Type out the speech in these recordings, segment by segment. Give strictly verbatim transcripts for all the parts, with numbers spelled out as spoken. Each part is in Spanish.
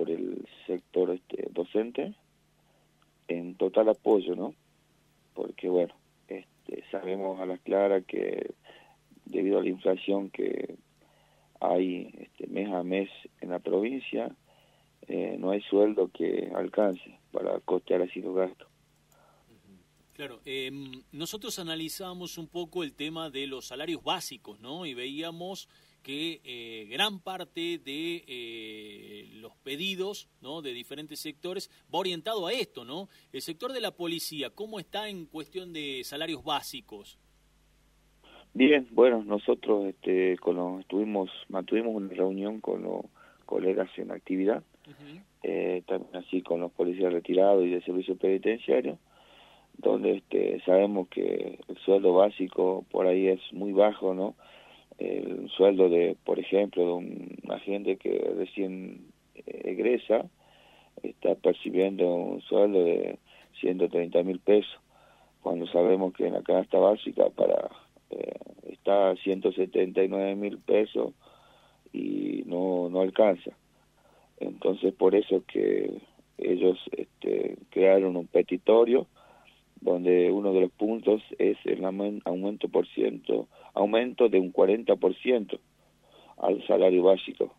por el sector este, docente en total apoyo, ¿no? Porque, bueno, este, sabemos a las claras que debido a la inflación que hay este, mes a mes en la provincia, eh, no hay sueldo que alcance para costear así los gastos. Claro, eh, nosotros analizábamos un poco el tema de los salarios básicos, ¿no? Y veíamos que eh, gran parte de eh, los pedidos, ¿no?, de diferentes sectores va orientado a esto, ¿no? El sector de la policía, ¿cómo está en cuestión de salarios básicos? Bien, bueno, nosotros este, con los, estuvimos, mantuvimos una reunión con los colegas en actividad, uh-huh. eh, también así con los policías retirados y de servicio penitenciario, donde este, sabemos que el sueldo básico por ahí es muy bajo, ¿no? El sueldo de, por ejemplo, de un agente que recién egresa, está percibiendo un sueldo de ciento treinta mil pesos, cuando sabemos que en la canasta básica para eh, está a ciento setenta y nueve mil pesos y no, no alcanza. Entonces, por eso que ellos este, crearon un petitorio donde uno de los puntos es el aumento por ciento, aumento de un cuarenta por ciento al salario básico.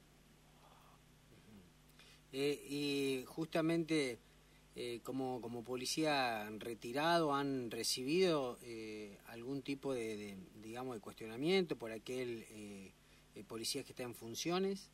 Eh, y justamente eh, como, como policía retirado, ¿han recibido eh, algún tipo de, de, digamos, de cuestionamiento por aquel eh, eh, policía que está en funciones?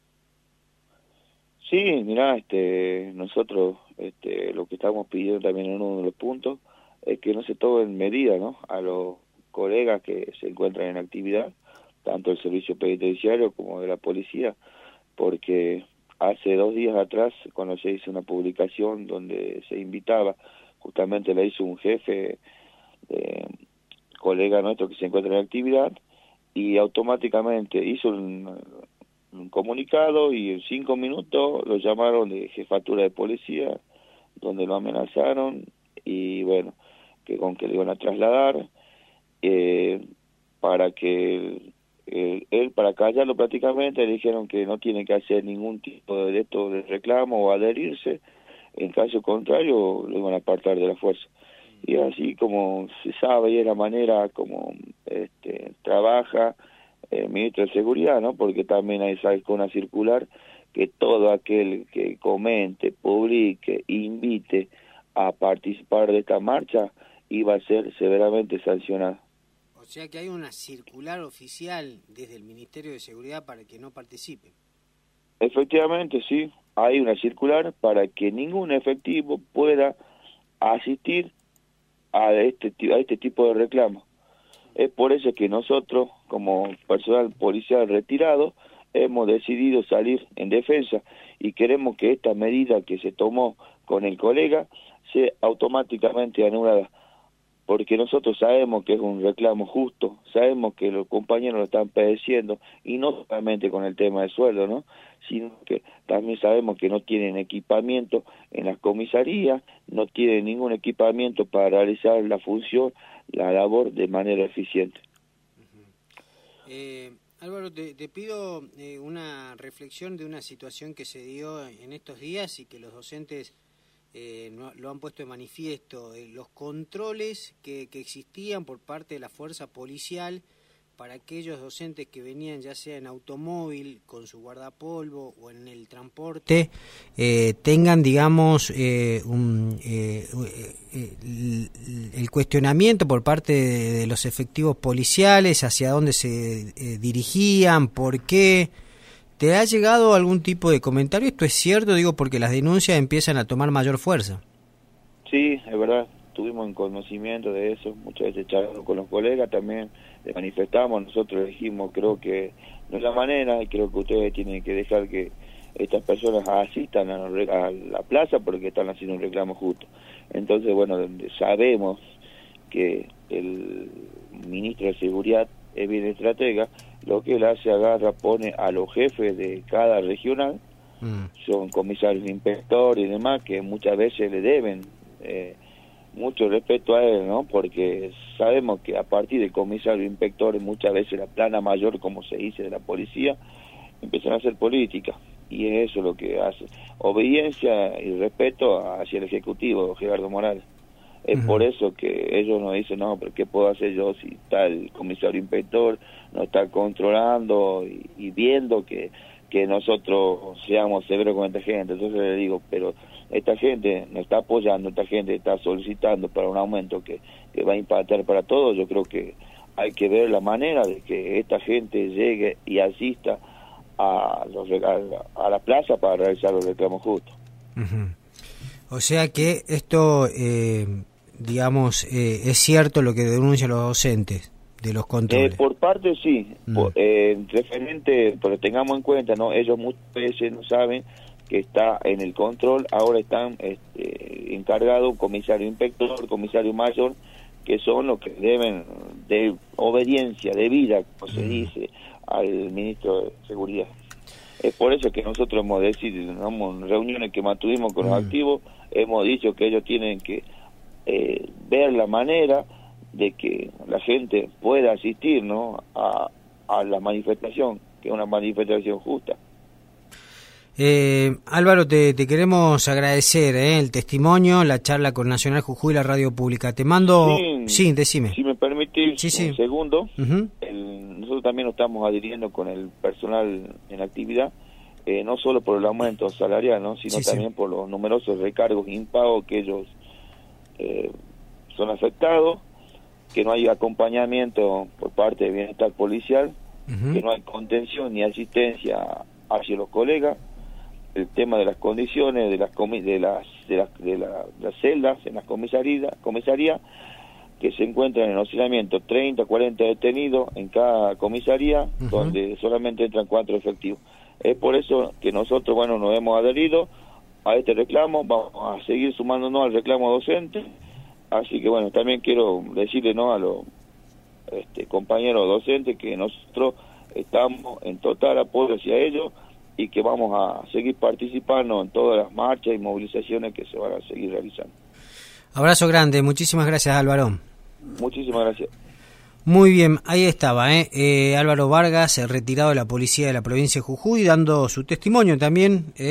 Sí, mirá, este, nosotros este, lo que estamos pidiendo también en uno de los puntos es que no se tomen medidas, ¿no?, a los colegas que se encuentran en actividad, tanto del servicio penitenciario como de la policía, porque hace dos días atrás, cuando se hizo una publicación donde se invitaba, justamente la hizo un jefe, de, colega nuestro que se encuentra en actividad, y automáticamente hizo un, un comunicado y en cinco minutos lo llamaron de jefatura de policía, donde lo amenazaron y bueno, que con que le iban a trasladar eh, para que eh, él, para callarlo prácticamente, le dijeron que no tiene que hacer ningún tipo de esto de reclamo o adherirse, en caso contrario lo iban a apartar de la fuerza. Y así como se sabe y es la manera como este, trabaja el ministro de Seguridad, ¿no? Porque también hay sacó una circular que todo aquel que comente, publique, invite a participar de esta marcha iba a ser severamente sancionado. O sea que hay una circular oficial desde el Ministerio de Seguridad para que no participe. Efectivamente, sí, hay una circular para que ningún efectivo pueda asistir a este, a este tipo de reclamos. Es por eso que nosotros, como personal policial retirado, hemos decidido salir en defensa y queremos que esta medida que se tomó con el colega sea automáticamente anulada, porque nosotros sabemos que es un reclamo justo, sabemos que los compañeros lo están padeciendo, y no solamente con el tema del sueldo, ¿no?, sino que también sabemos que no tienen equipamiento en las comisarías, no tienen ningún equipamiento para realizar la función, la labor de manera eficiente. Uh-huh. eh, Álvaro, te, te pido eh, una reflexión de una situación que se dio en estos días y que los docentes Eh, no, lo han puesto de manifiesto, eh, los controles que, que existían por parte de la fuerza policial para aquellos docentes que venían ya sea en automóvil, con su guardapolvo o en el transporte, eh, tengan, digamos, eh, un, eh, eh, el, el cuestionamiento por parte de, de los efectivos policiales hacia dónde se eh, dirigían, por qué. ¿Te ha llegado algún tipo de comentario? ¿Esto es cierto? Digo, porque las denuncias empiezan a tomar mayor fuerza. Sí, es verdad, tuvimos en conocimiento de eso, muchas veces charlando con los colegas también le manifestamos, nosotros dijimos, creo que no es la manera, y creo que ustedes tienen que dejar que estas personas asistan a la plaza porque están haciendo un reclamo justo. Entonces, bueno, sabemos que el ministro de Seguridad es bien estratega, lo que él hace, agarra, pone a los jefes de cada regional, mm. son comisarios, inspectores y demás, que muchas veces le deben eh, mucho respeto a él, ¿no? Porque sabemos que a partir del comisario, inspectores, muchas veces la plana mayor, como se dice, de la policía, empiezan a hacer política. y es eso lo que hace. Obediencia y respeto hacia el Ejecutivo, Gerardo Morales. Es uh-huh. por eso que ellos nos dicen, no, pero ¿qué puedo hacer yo si está el comisario inspector, nos está controlando y, y viendo que, que nosotros seamos severos con esta gente? Entonces le digo, pero esta gente nos está apoyando, esta gente está solicitando para un aumento que, que va a impactar para todos. Yo creo que hay que ver la manera de que esta gente llegue y asista a, los, a, a la plaza para realizar los reclamos justos. Uh-huh. O sea que esto, eh, digamos, eh, es cierto lo que denuncian los docentes de los controles. Eh, por parte sí, mm. por, eh, referente, pero tengamos en cuenta, no, ellos muchas veces no saben que está en el control, ahora están este, encargados un comisario inspector, comisario mayor, que son los que deben de obediencia, de vida, como se dice, al ministro de Seguridad. Es por eso que nosotros hemos decidido, en reuniones que mantuvimos con los mm. activos, hemos dicho que ellos tienen que eh, ver la manera de que la gente pueda asistir, ¿no?, a, a la manifestación, que es una manifestación justa. Eh, Álvaro, te, te queremos agradecer eh, el testimonio, la charla con Nacional Jujuy y la Radio Pública. Te mando... Sí, sí decime. Si me permitís sí, sí. un segundo. Uh-huh. el, nosotros también nos estamos adhiriendo con el personal en actividad, eh, no solo por el aumento salarial, ¿no?, sino sí, también sí. por los numerosos recargos impagos que ellos eh, son afectados, que no hay acompañamiento por parte de bienestar policial, uh-huh. que no hay contención ni asistencia hacia los colegas, el tema de las condiciones de las comi de las de las de, la, de las celdas en las comisarías comisaría, que se encuentran en oscilamiento treinta, cuarenta detenidos en cada comisaría, uh-huh. donde solamente entran cuatro efectivos. Es por eso que nosotros, bueno, nos hemos adherido a este reclamo, vamos a seguir sumándonos al reclamo docente, así que bueno, también quiero decirle, ¿no?, a los este, compañeros docentes que nosotros estamos en total apoyo hacia ellos y que vamos a seguir participando en todas las marchas y movilizaciones que se van a seguir realizando. Abrazo grande, muchísimas gracias, Álvaro. Muchísimas gracias. Muy bien, ahí estaba, ¿eh? Eh, Álvaro Vargas, retirado de la policía de la provincia de Jujuy, dando su testimonio también. Eh.